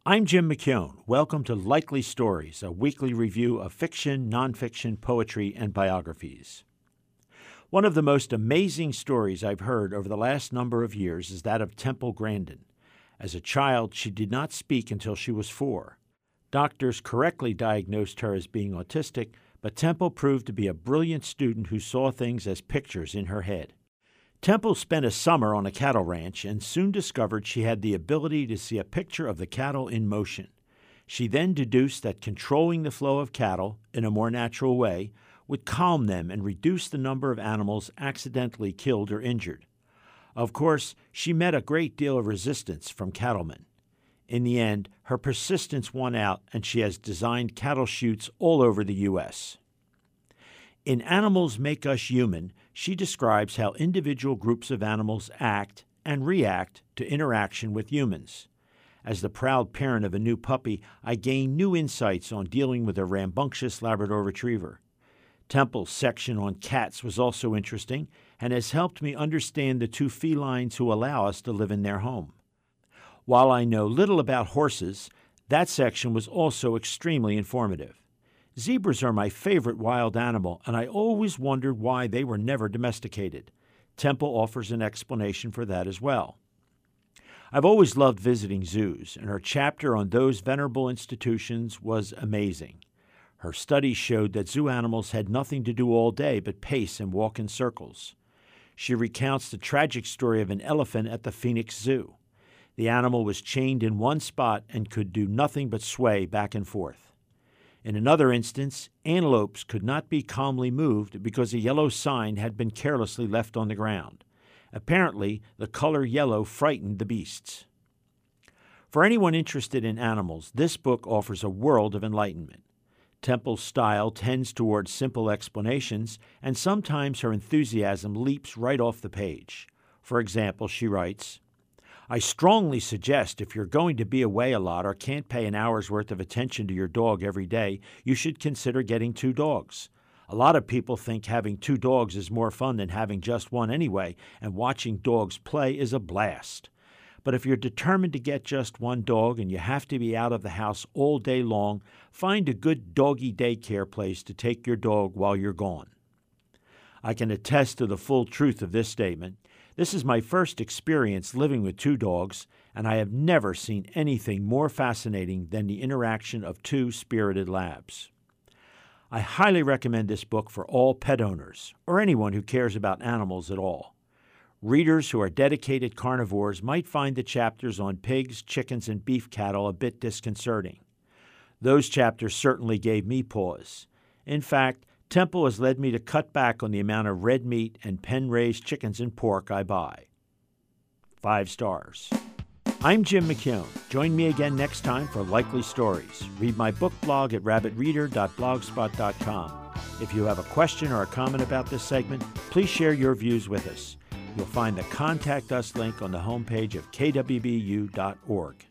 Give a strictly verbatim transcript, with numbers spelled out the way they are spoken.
I'm Jim McKeown. Welcome to Likely Stories, a weekly review of fiction, nonfiction, poetry, and biographies. One of the most amazing stories I've heard over the last number of years is that of Temple Grandin. As a child, she did not speak until she was four. Doctors correctly diagnosed her as being autistic, but Temple proved to be a brilliant student who saw things as pictures in her head. Temple spent a summer on a cattle ranch and soon discovered she had the ability to see a picture of the cattle in motion. She then deduced that controlling the flow of cattle in a more natural way would calm them and reduce the number of animals accidentally killed or injured. Of course, she met a great deal of resistance from cattlemen. In the end, her persistence won out, and she has designed cattle chutes all over the U S In Animals Make Us Human, she describes how individual groups of animals act and react to interaction with humans. As the proud parent of a new puppy, I gain new insights on dealing with a rambunctious Labrador Retriever. Temple's section on cats was also interesting and has helped me understand the two felines who allow us to live in their home. While I know little about horses, that section was also extremely informative. Zebras are my favorite wild animal, and I always wondered why they were never domesticated. Temple offers an explanation for that as well. I've always loved visiting zoos, and her chapter on those venerable institutions was amazing. Her studies showed that zoo animals had nothing to do all day but pace and walk in circles. She recounts the tragic story of an elephant at the Phoenix Zoo. The animal was chained in one spot and could do nothing but sway back and forth. In another instance, antelopes could not be calmly moved because a yellow sign had been carelessly left on the ground. Apparently, the color yellow frightened the beasts. For anyone interested in animals, this book offers a world of enlightenment. Temple's style tends towards simple explanations, and sometimes her enthusiasm leaps right off the page. For example, she writes, I strongly suggest if you're going to be away a lot or can't pay an hour's worth of attention to your dog every day, you should consider getting two dogs. A lot of people think having two dogs is more fun than having just one anyway, and watching dogs play is a blast. But if you're determined to get just one dog and you have to be out of the house all day long, find a good doggy daycare place to take your dog while you're gone. I can attest to the full truth of this statement. This is my first experience living with two dogs, and I have never seen anything more fascinating than the interaction of two spirited labs. I highly recommend this book for all pet owners, or anyone who cares about animals at all. Readers who are dedicated carnivores might find the chapters on pigs, chickens, and beef cattle a bit disconcerting. Those chapters certainly gave me pause. In fact, Temple has led me to cut back on the amount of red meat and pen-raised chickens and pork I buy. Five stars. I'm Jim McKeown. Join me again next time for Likely Stories. Read my book blog at rabbit reader dot blogspot dot com. If you have a question or a comment about this segment, please share your views with us. You'll find the Contact Us link on the homepage of k w b u dot org.